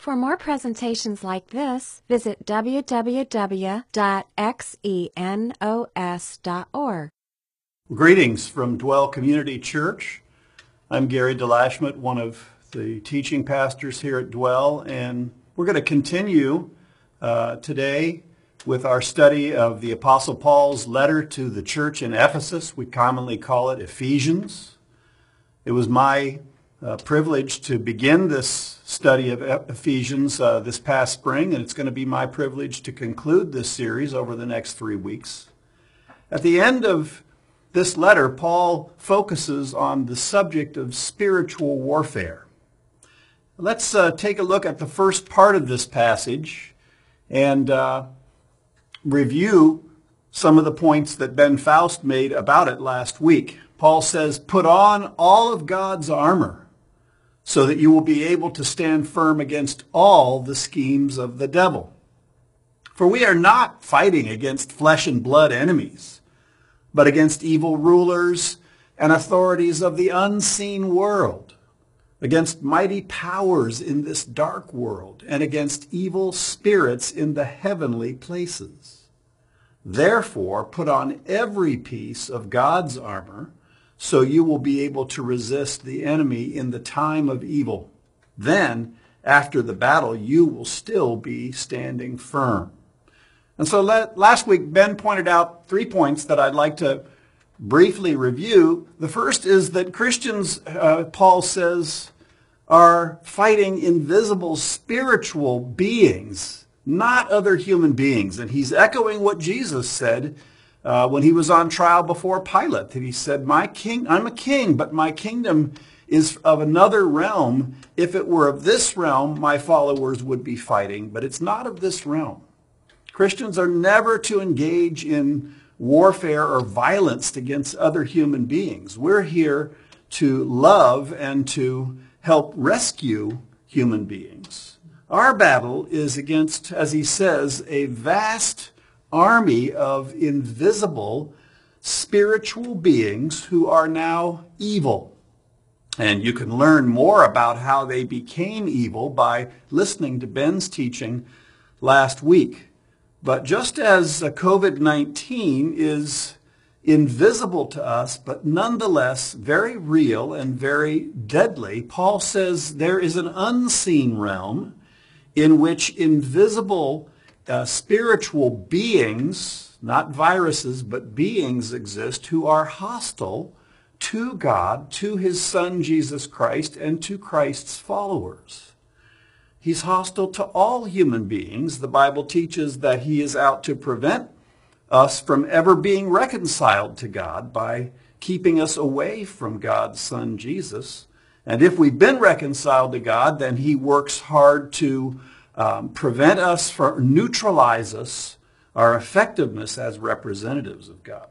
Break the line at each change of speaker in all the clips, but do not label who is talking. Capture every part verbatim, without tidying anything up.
For more presentations like this, visit w w w dot xenos dot org.
Greetings from Dwell Community Church. I'm Gary DeLashmutt, one of the teaching pastors here at Dwell, and we're going to continue uh, today with our study of the Apostle Paul's letter to the church in Ephesus. We commonly call it Ephesians. It was my uh, privilege to begin this study of Ephesians uh, this past spring, and it's going to be my privilege to conclude this series over the next three weeks. At the end of this letter, Paul focuses on the subject of spiritual warfare. Let's uh, take a look at the first part of this passage and uh, review some of the points that Ben Faust made about it last week. Paul says, "Put on all of God's armor so that you will be able to stand firm against all the schemes of the devil. For we are not fighting against flesh and blood enemies, but against evil rulers and authorities of the unseen world, against mighty powers in this dark world, and against evil spirits in the heavenly places. Therefore, put on every piece of God's armor, so you will be able to resist the enemy in the time of evil. Then, after the battle, you will still be standing firm." And so let, last week, Ben pointed out three points that I'd like to briefly review. The first is that Christians, uh, Paul says, are fighting invisible spiritual beings, not other human beings. And he's echoing what Jesus said uh, when he was on trial before Pilate. That he said, "My king, I'm a king, but my kingdom is of another realm. If it were of this realm, my followers would be fighting, but it's not of this realm." Christians are never to engage in warfare or violence against other human beings. We're here to love and to help rescue human beings. Our battle is against, as he says, a vast army of invisible spiritual beings who are now evil. And you can learn more about how they became evil by listening to Ben's teaching last week. But just as COVID nineteen is invisible to us, but nonetheless very real and very deadly, Paul says there is an unseen realm in which invisible uh, spiritual beings, not viruses, but beings exist who are hostile to God, to his Son Jesus Christ, and to Christ's followers. He's hostile to all human beings. The Bible teaches that he is out to prevent us from ever being reconciled to God by keeping us away from God's Son Jesus. And if we've been reconciled to God, then he works hard to um, prevent us, from neutralize us, our effectiveness as representatives of God.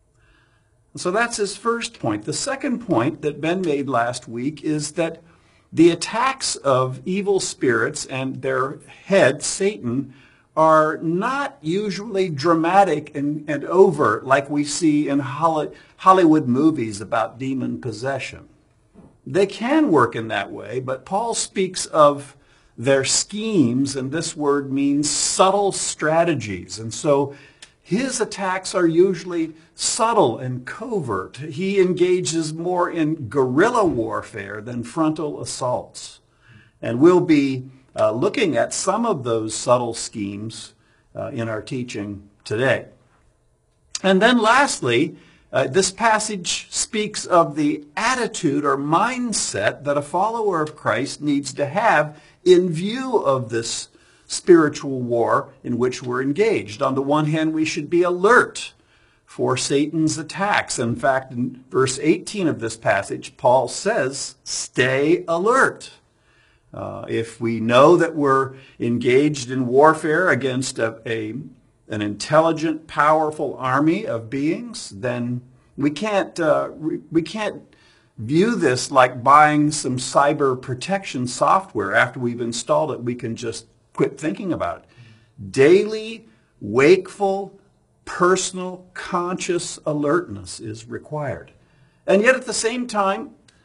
So that's his first point. The second point that Ben made last week is that the attacks of evil spirits and their head, Satan, are not usually dramatic and, and overt like we see in Hollywood movies about demon possession. They can work in that way, but Paul speaks of their schemes, and this word means subtle strategies. And so his attacks are usually subtle and covert. He engages more in guerrilla warfare than frontal assaults. And we'll be uh, looking at some of those subtle schemes uh, in our teaching today. And then lastly, uh, this passage speaks of the attitude or mindset that a follower of Christ needs to have in view of this spiritual war in which we're engaged. On the one hand, we should be alert for Satan's attacks. In fact, in verse eighteen of this passage, Paul says, stay alert. Uh, if we know that we're engaged in warfare against a, a an intelligent, powerful army of beings, then we can't uh, we can't view this like buying some cyber protection software. After we've installed it, we can just quit thinking about it. Daily, wakeful, personal, conscious alertness is required. And yet at the same time,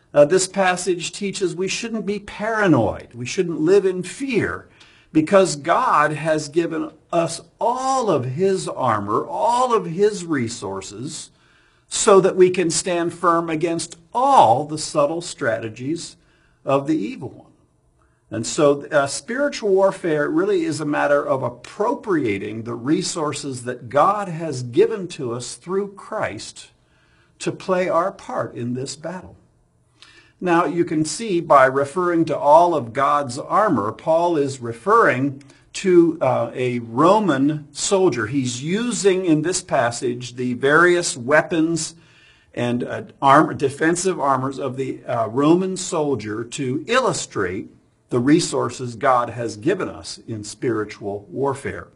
Uh, this passage teaches we shouldn't be paranoid. We shouldn't live in fear because God has given us all of his armor, all of his resources, so that we can stand firm against all the subtle strategies of the evil one. And so uh, spiritual warfare really is a matter of appropriating the resources that God has given to us through Christ to play our part in this battle. Now, you can see by referring to all of God's armor, Paul is referring to uh, a Roman soldier. He's using in this passage the various weapons and uh, armor, defensive armors of the uh, Roman soldier to illustrate the resources God has given us in spiritual warfare.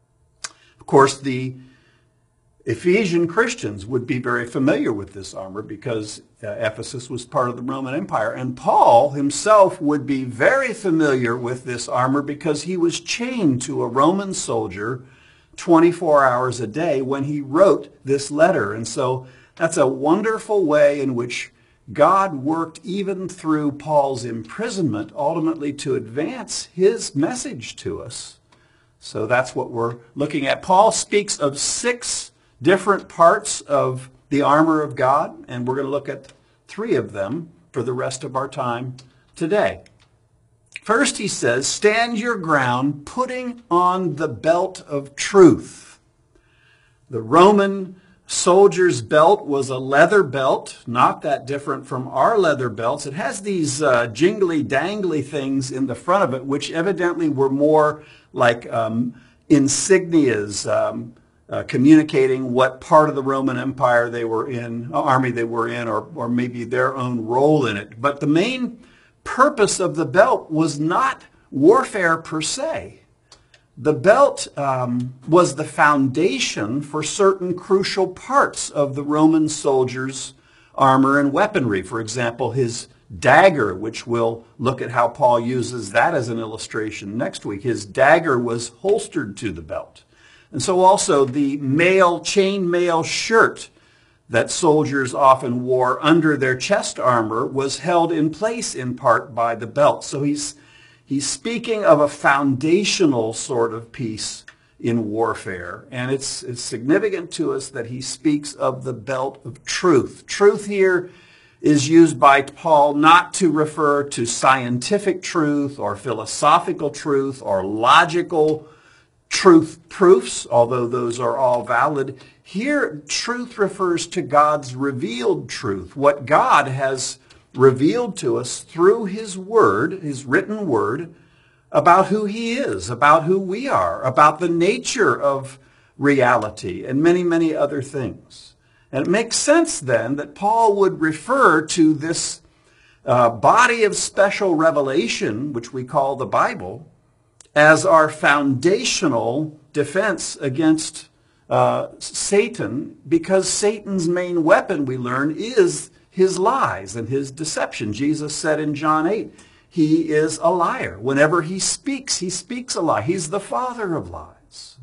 Of course, the Ephesian Christians would be very familiar with this armor because uh, Ephesus was part of the Roman Empire. And Paul himself would be very familiar with this armor because he was chained to a Roman soldier twenty-four hours a day when he wrote this letter. And so that's a wonderful way in which God worked even through Paul's imprisonment ultimately to advance his message to us. So that's what we're looking at. Paul speaks of six different parts of the armor of God, and we're going to look at three of them for the rest of our time today. First, he says, stand your ground, putting on the belt of truth. The Roman soldier's belt was a leather belt, not that different from our leather belts. It has these uh, jingly, dangly things in the front of it, which evidently were more like um, insignias, um, Uh, communicating what part of the Roman Empire they were in, army they were in, or, or maybe their own role in it. But the main purpose of the belt was not warfare per se. The belt um, was the foundation for certain crucial parts of the Roman soldier's armor and weaponry. For example, his dagger, which we'll look at how Paul uses that as an illustration next week. His dagger was holstered to the belt. And so also the mail, chain mail shirt that soldiers often wore under their chest armor was held in place in part by the belt. So he's, he's speaking of a foundational sort of piece in warfare. And it's, it's significant to us that he speaks of the belt of truth. Truth here is used by Paul not to refer to scientific truth or philosophical truth or logical truth proofs, although those are all valid. Here, truth refers to God's revealed truth, what God has revealed to us through his word, his written word, about who he is, about who we are, about the nature of reality, and many, many other things. And it makes sense then that Paul would refer to this uh, body of special revelation, which we call the Bible, as our foundational defense against uh, Satan, because Satan's main weapon, we learn, is his lies and his deception. Jesus said in John eight, he is a liar. Whenever he speaks, he speaks a lie. He's the father of lies.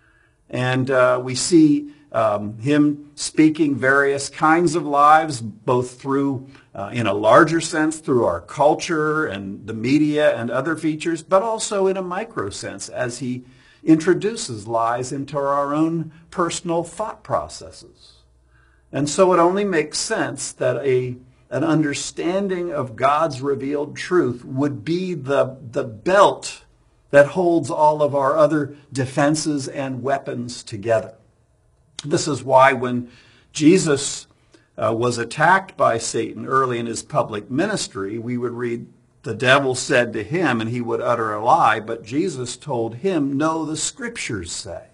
And uh, we see um, him speaking various kinds of lies, both through, uh, in a larger sense, through our culture and the media and other features, but also in a micro sense as he introduces lies into our own personal thought processes. And so it only makes sense that a an understanding of God's revealed truth would be the, the belt that holds all of our other defenses and weapons together. This is why when Jesus uh, was attacked by Satan early in his public ministry, we would read, the devil said to him, and he would utter a lie, but Jesus told him, no, the scriptures say.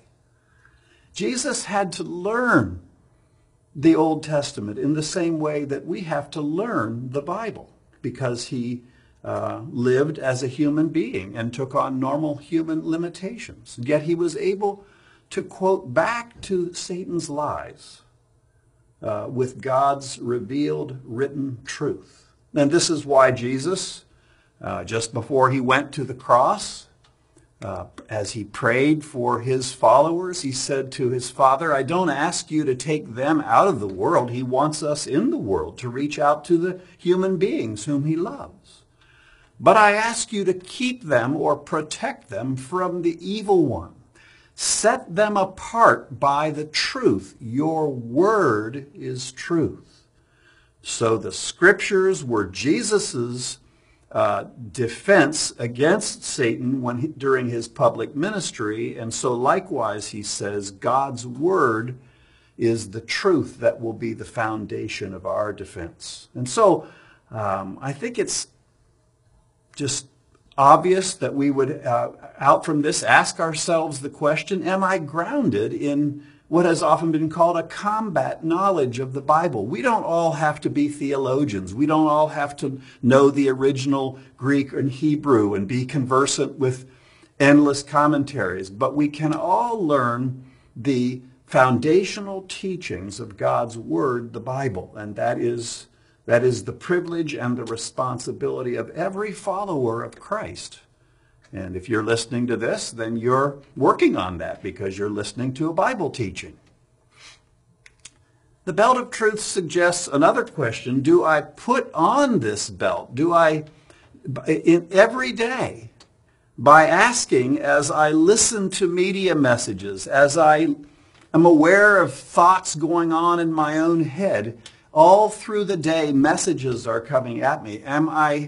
Jesus had to learn the Old Testament in the same way that we have to learn the Bible, because he uh, lived as a human being and took on normal human limitations. Yet he was able to quote back to Satan's lies uh, with God's revealed written truth. And this is why Jesus, uh, just before he went to the cross, Uh, as he prayed for his followers, he said to his Father, I don't ask you to take them out of the world. He wants us in the world to reach out to the human beings whom he loves. But I ask you to keep them or protect them from the evil one. Set them apart by the truth. Your word is truth. So the scriptures were Jesus's Uh, defense against Satan when he, during his public ministry. And so likewise, he says, God's word is the truth that will be the foundation of our defense. And so um, I think it's just obvious that we would, uh, out from this, ask ourselves the question, am I grounded in what has often been called a combat knowledge of the Bible? We don't all have to be theologians. We don't all have to know the original Greek and Hebrew and be conversant with endless commentaries, but we can all learn the foundational teachings of God's Word, the Bible, and that is, that is the privilege and the responsibility of every follower of Christ. And if you're listening to this, then you're working on that because you're listening to a Bible teaching. The belt of truth suggests another question. Do I put on this belt? Do I, in every day, by asking as I listen to media messages, as I am aware of thoughts going on in my own head, all through the day messages are coming at me. Am I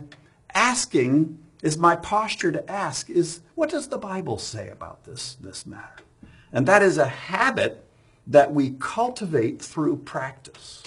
asking, is my posture to ask, is what does the Bible say about this, this matter? And that is a habit that we cultivate through practice.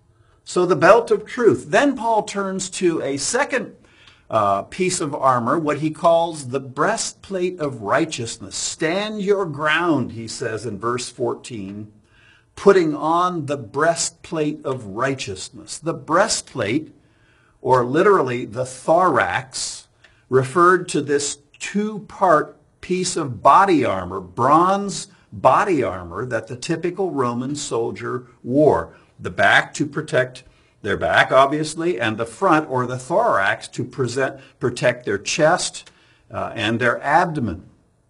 So the belt of truth. Then Paul turns to a second uh, piece of armor, what he calls the breastplate of righteousness. Stand your ground, he says in verse fourteen, putting on the breastplate of righteousness. The breastplate, or literally the thorax, referred to this two-part piece of body armor, bronze body armor that the typical Roman soldier wore. The back to protect their back, obviously, and the front, or the thorax, to present, protect their chest uh, and their abdomen.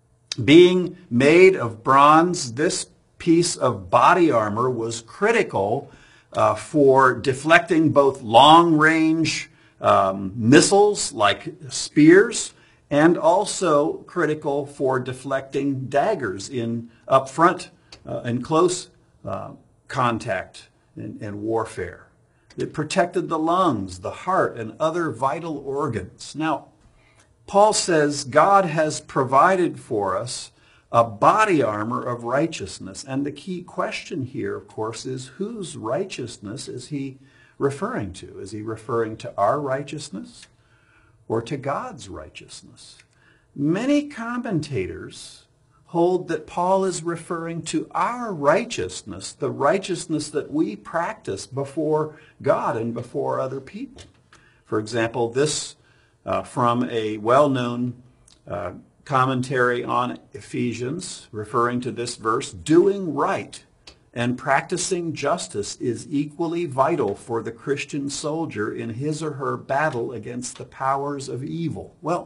Being made of bronze, this piece of body armor was critical uh, for deflecting both long-range um, missiles like spears, and also critical for deflecting daggers in up front uh, and close uh, contact and, and warfare. It protected the lungs, the heart, and other vital organs. Now, Paul says God has provided for us a body armor of righteousness. And the key question here, of course, is whose righteousness is he referring to? Is he referring to our righteousness or to God's righteousness? Many commentators hold that Paul is referring to our righteousness, the righteousness that we practice before God and before other people. For example, this uh, from a well-known uh, commentary on Ephesians, referring to this verse, doing right and practicing justice is equally vital for the Christian soldier in his or her battle against the powers of evil. Well,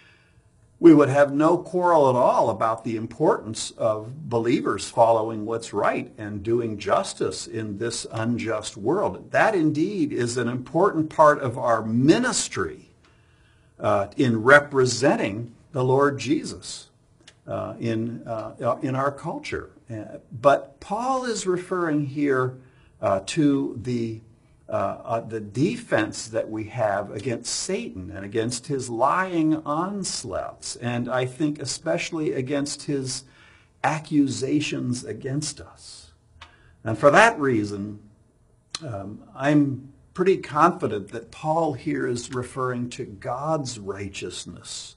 we would have no quarrel at all about the importance of believers following what's right and doing justice in this unjust world. That indeed is an important part of our ministry uh, in representing the Lord Jesus uh, in, uh, in our culture. Uh, but Paul is referring here uh, to the Uh, uh, the defense that we have against Satan and against his lying onslaughts, and I think especially against his accusations against us. And for that reason, um, I'm pretty confident that Paul here is referring to God's righteousness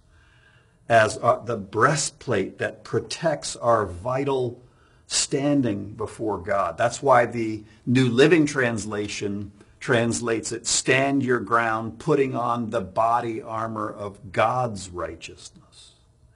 as uh, the breastplate that protects our vital standing before God. That's why the New Living Translation translates it, stand your ground, putting on the body armor of God's righteousness.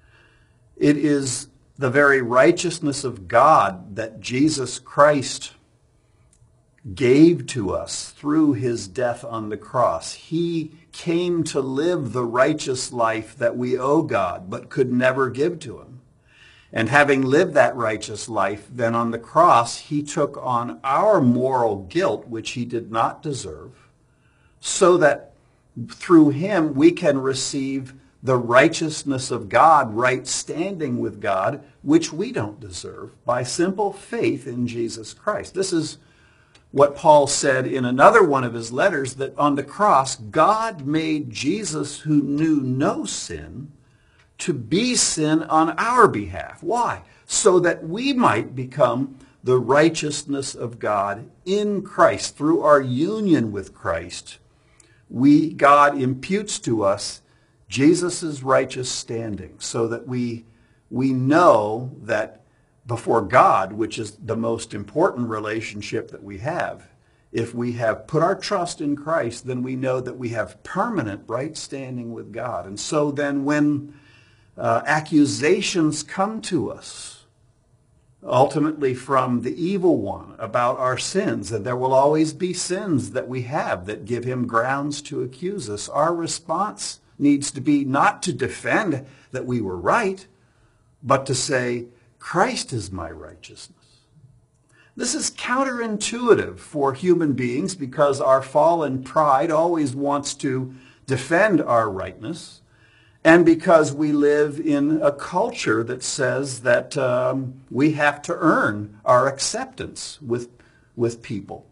It is the very righteousness of God that Jesus Christ gave to us through his death on the cross. He came to live the righteous life that we owe God but could never give to him. And having lived that righteous life, then on the cross, he took on our moral guilt, which he did not deserve, so that through him we can receive the righteousness of God, right standing with God, which we don't deserve, by simple faith in Jesus Christ. This is what Paul said in another one of his letters, that on the cross, God made Jesus, who knew no sin, to be sin on our behalf. Why? So that we might become the righteousness of God in Christ. Through our union with Christ, we, God imputes to us Jesus' righteous standing, so that we, we know that before God, which is the most important relationship that we have, if we have put our trust in Christ, then we know that we have permanent right standing with God. And so then when Uh, accusations come to us, ultimately from the evil one, about our sins, and there will always be sins that we have that give him grounds to accuse us, our response needs to be not to defend that we were right, but to say, Christ is my righteousness. This is counterintuitive for human beings because our fallen pride always wants to defend our rightness, and because we live in a culture that says that um, we have to earn our acceptance with, with people.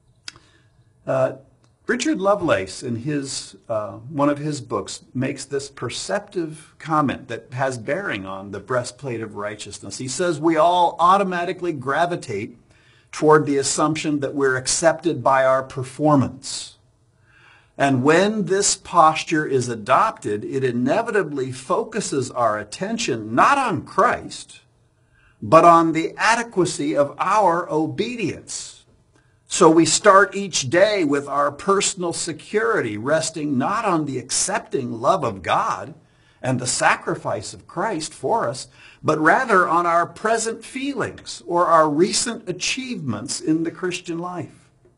Uh, Richard Lovelace, in his uh, one of his books, makes this perceptive comment that has bearing on the breastplate of righteousness. He says we all automatically gravitate toward the assumption that we're accepted by our performance. And when this posture is adopted, it inevitably focuses our attention not on Christ, but on the adequacy of our obedience. So we start each day with our personal security resting not on the accepting love of God and the sacrifice of Christ for us, but rather on our present feelings or our recent achievements in the Christian life.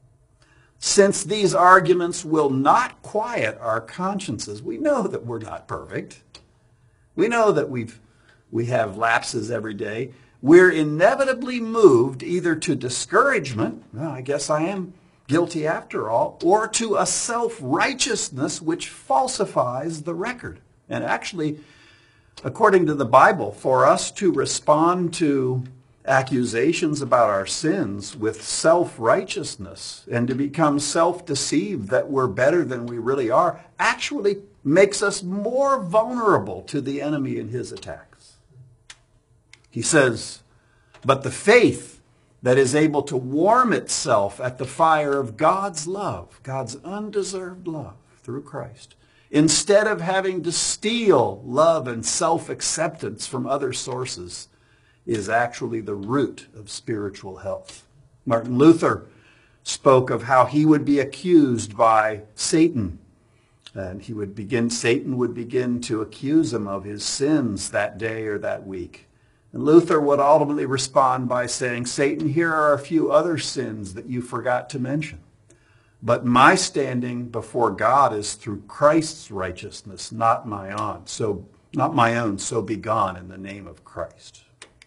Since these arguments will not quiet our consciences, we know that we're not perfect. We know that we've, we have lapses every day. We're inevitably moved either to discouragement, well, I guess I am guilty after all, or to a self-righteousness which falsifies the record. And actually, according to the Bible, for us to respond to accusations about our sins with self-righteousness and to become self-deceived that we're better than we really are actually makes us more vulnerable to the enemy and his attacks. He says, but the faith that is able to warm itself at the fire of God's love, God's undeserved love through Christ, instead of having to steal love and self-acceptance from other sources, is actually the root of spiritual health. Martin Luther spoke of how he would be accused by Satan. And he would begin, Satan would begin to accuse him of his sins that day or that week. And Luther would ultimately respond by saying, Satan, here are a few other sins that you forgot to mention. But my standing before God is through Christ's righteousness, not my own. So, not my own, so be gone in the name of Christ.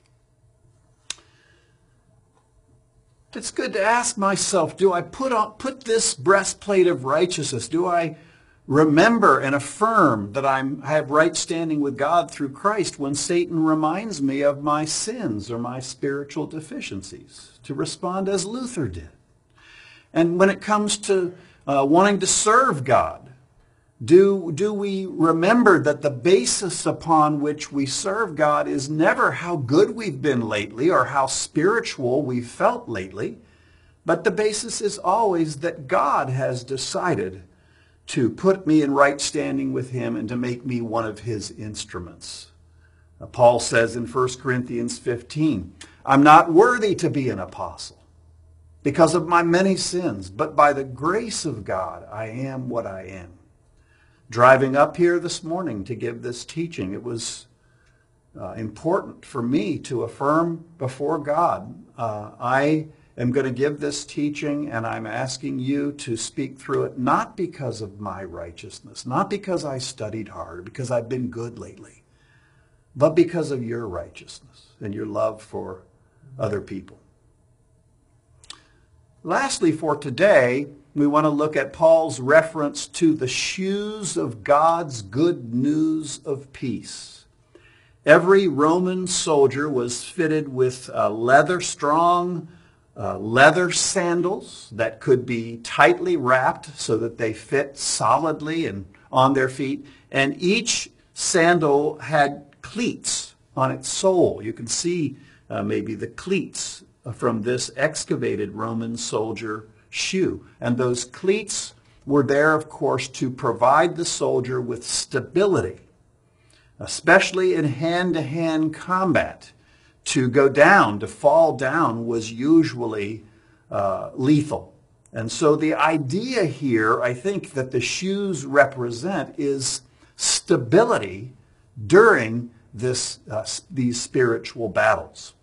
It's good to ask myself, do I put on, put this breastplate of righteousness? Do I remember and affirm that I'm, I have right standing with God through Christ when Satan reminds me of my sins or my spiritual deficiencies? To respond as Luther did. And when it comes to uh, wanting to serve God, do, do we remember that the basis upon which we serve God is never how good we've been lately or how spiritual we've felt lately, but the basis is always that God has decided to put me in right standing with him and to make me one of his instruments. Uh, Paul says in First Corinthians fifteen, I'm not worthy to be an apostle because of my many sins, but by the grace of God I am what I am. Driving up here this morning to give this teaching, it was uh, important for me to affirm before God, uh, I am going to give this teaching, and I'm asking you to speak through it, not because of my righteousness, not because I studied hard, because I've been good lately, but because of your righteousness and your love for other people. Lastly, for today, we want to look at Paul's reference to the shoes of God's good news of peace. Every Roman soldier was fitted with uh, leather, strong uh, leather sandals that could be tightly wrapped so that they fit solidly and on their feet. And each sandal had cleats on its sole. You can see uh, maybe the cleats from this excavated Roman soldier shoe. And those cleats were there, of course, to provide the soldier with stability, especially in hand-to-hand combat. To go down, to fall down, was usually uh, lethal. And so the idea here, I think, that the shoes represent is stability during this, uh, these spiritual battles.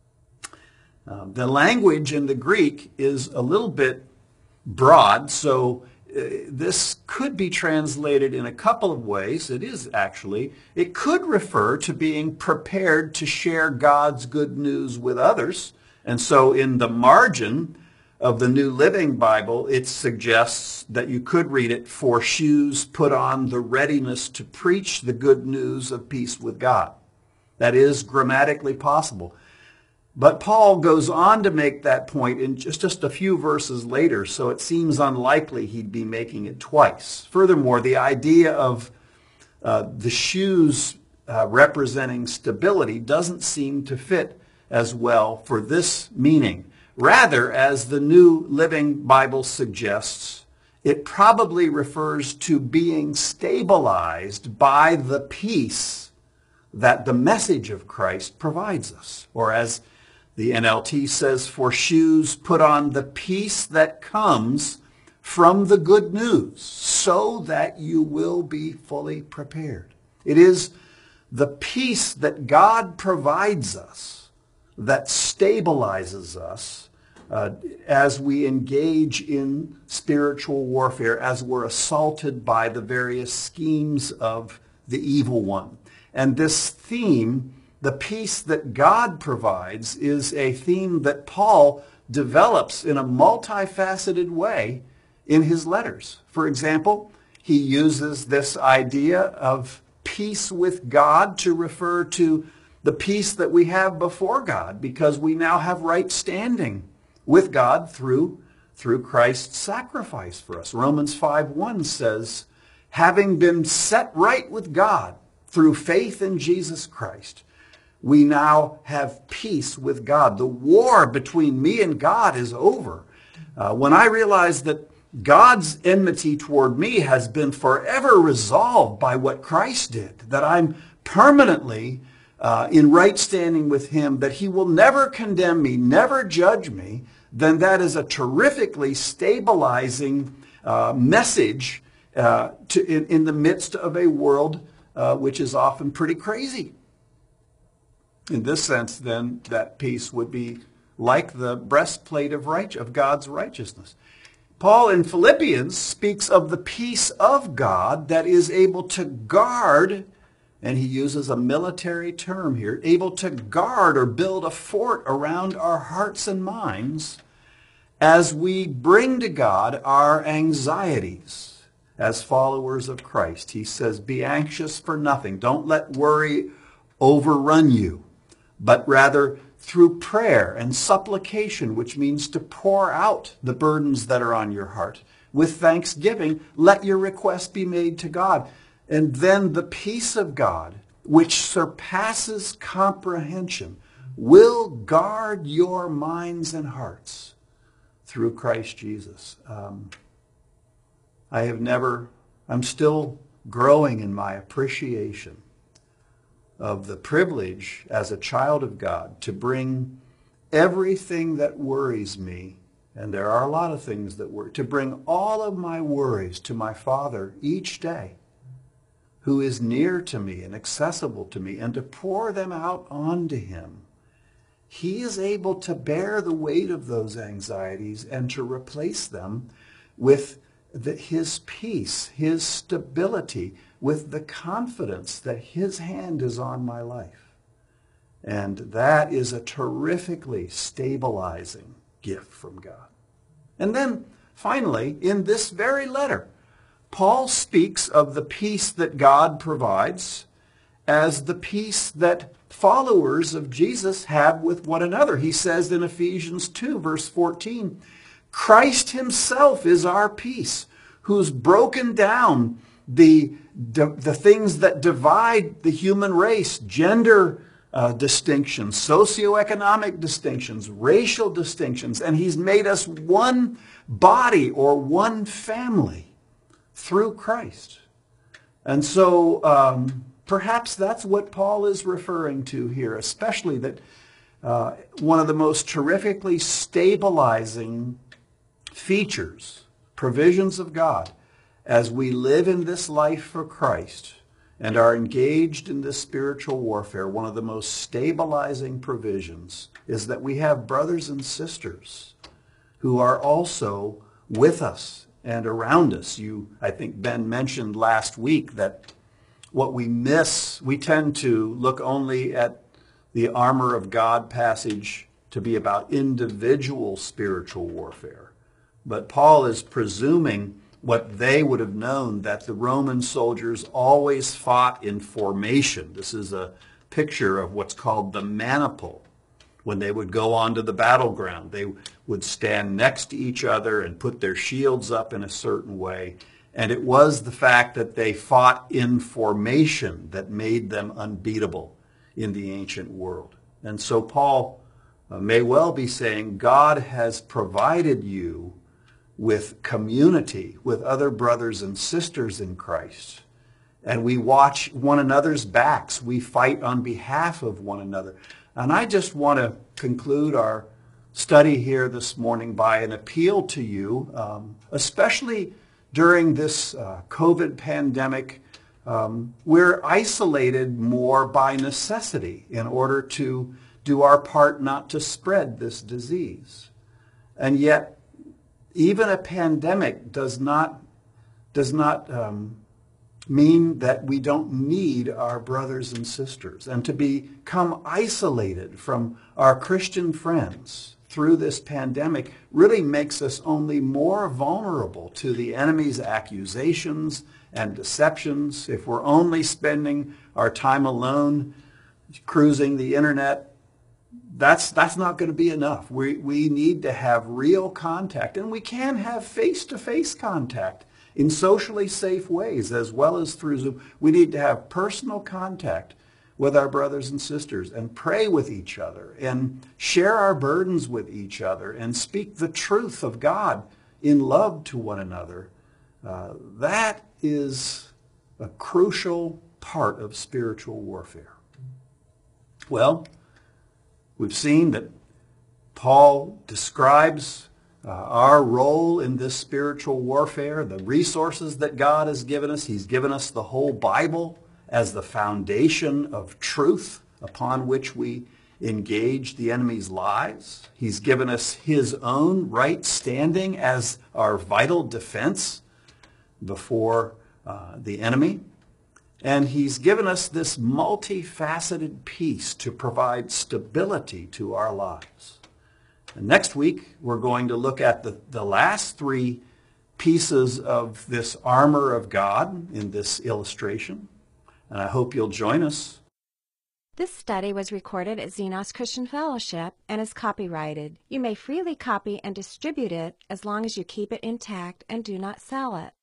Uh, the language in the Greek is a little bit broad, so uh, this could be translated in a couple of ways. It is actually. It could refer to being prepared to share God's good news with others. And so in the margin of the New Living Bible, it suggests that you could read it, for shoes put on the readiness to preach the good news of peace with God. That is grammatically possible. But Paul goes on to make that point in just, just a few verses later, so it seems unlikely he'd be making it twice. Furthermore, the idea of uh, the shoes uh, representing stability doesn't seem to fit as well for this meaning. Rather, as the New Living Bible suggests, it probably refers to being stabilized by the peace that the message of Christ provides us. Or as the N L T says, for shoes put on the peace that comes from the good news, so that you will be fully prepared. It is the peace that God provides us that stabilizes us uh, as we engage in spiritual warfare, as we're assaulted by the various schemes of the evil one. And this theme, the peace that God provides, is a theme that Paul develops in a multifaceted way in his letters. For example, he uses this idea of peace with God to refer to the peace that we have before God, because we now have right standing with God through, through Christ's sacrifice for us. Romans five one says, having been set right with God through faith in Jesus Christ, we now have peace with God. The war between me and God is over. Uh, when I realize that God's enmity toward me has been forever resolved by what Christ did, that I'm permanently uh, in right standing with him, that he will never condemn me, never judge me, then that is a terrifically stabilizing uh, message uh, to, in, in the midst of a world uh, which is often pretty crazy. In this sense, then, that peace would be like the breastplate of right, of God's righteousness. Paul in Philippians speaks of the peace of God that is able to guard, and he uses a military term here, able to guard or build a fort around our hearts and minds as we bring to God our anxieties as followers of Christ. He says, be anxious for nothing. Don't let worry overrun you, but rather through prayer and supplication, which means to pour out the burdens that are on your heart. With thanksgiving, let your request be made to God. And then the peace of God, which surpasses comprehension, will guard your minds and hearts through Christ Jesus. Um, I have never, I'm still growing in my appreciation of the privilege as a child of God to bring everything that worries me, and there are a lot of things that worry, to bring all of my worries to my Father each day, who is near to me and accessible to me, and to pour them out onto him. he is able to bear the weight of those anxieties and to replace them with the, his peace, his stability, with the confidence that his hand is on my life. And that is a terrifically stabilizing gift from God. And then, finally, in this very letter, Paul speaks of the peace that God provides as the peace that followers of Jesus have with one another. He says in Ephesians two, verse fourteen, Christ himself is our peace, who's broken down the, the things that divide the human race, gender uh, distinctions, socioeconomic distinctions, racial distinctions, and he's made us one body or one family through Christ. And so um, perhaps that's what Paul is referring to here, especially that uh, one of the most terrifically stabilizing features, provisions of God, as we live in this life for Christ and are engaged in this spiritual warfare, one of the most stabilizing provisions is that we have brothers and sisters who are also with us and around us. You, I think Ben mentioned last week that what we miss, we tend to look only at the armor of God passage to be about individual spiritual warfare. But Paul is presuming what they would have known, that the Roman soldiers always fought in formation. This is a picture of what's called the maniple. When they would go onto the battleground, they would stand next to each other and put their shields up in a certain way. And it was the fact that they fought in formation that made them unbeatable in the ancient world. And so Paul uh, may well be saying, God has provided you with community, with other brothers and sisters in Christ. And we watch one another's backs. We fight on behalf of one another. And I just want to conclude our study here this morning by an appeal to you, um, especially during this uh, COVID pandemic. Um, we're isolated more by necessity in order to do our part not to spread this disease. And yet, even a pandemic does not, does not um, mean that we don't need our brothers and sisters. And to become isolated from our Christian friends through this pandemic really makes us only more vulnerable to the enemy's accusations and deceptions. If we're only spending our time alone cruising the internet, That's that's not going to be enough. We we need to have real contact, and we can have face-to-face contact in socially safe ways as well as through Zoom. We need to have personal contact with our brothers and sisters and pray with each other and share our burdens with each other and speak the truth of God in love to one another. Uh, that is a crucial part of spiritual warfare. Well, we've seen that Paul describes uh, our role in this spiritual warfare, the resources that God has given us. He's given us the whole Bible as the foundation of truth upon which we engage the enemy's lies. He's given us his own right standing as our vital defense before uh, the enemy. And he's given us this multifaceted peace to provide stability to our lives. And next week, we're going to look at the, the last three pieces of this armor of God in this illustration. And I hope you'll join us.
This study was recorded at Xenos Christian Fellowship and is copyrighted. You may freely copy and distribute it as long as you keep it intact and do not sell it.